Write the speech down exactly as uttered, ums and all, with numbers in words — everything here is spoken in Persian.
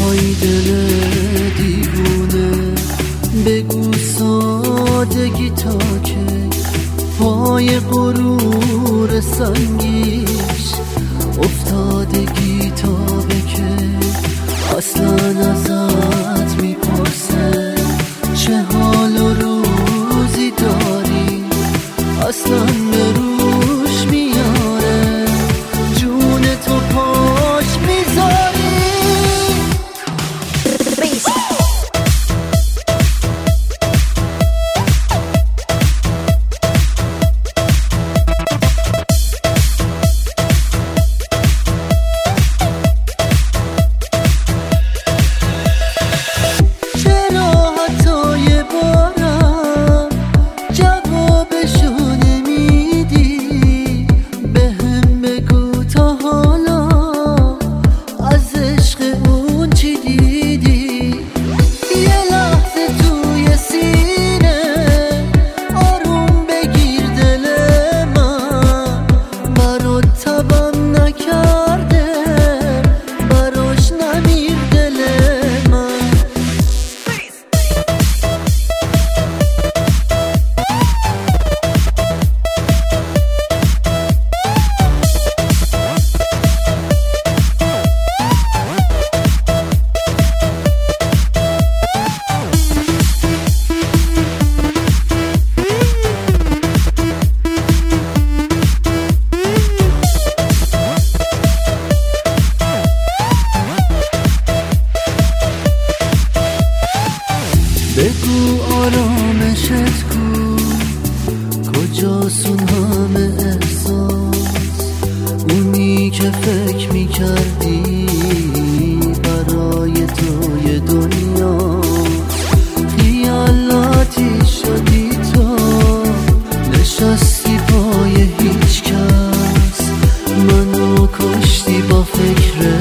وای دل دیوونه، بگو سادگی تا که پای غرور سنگیش افتادگی تا بکه. اصلا ازت میپرسه چه حال و روزی داری، اصلا به روش میاره جون تو پاش میذاری. بگو آرامشت کو، کجاست اون همه احساس، اونی که فکر میکردی برای توی دنیا. خیالاتی شدی تو، نشستی پای هیچ کس، منو کشتی با فکرت.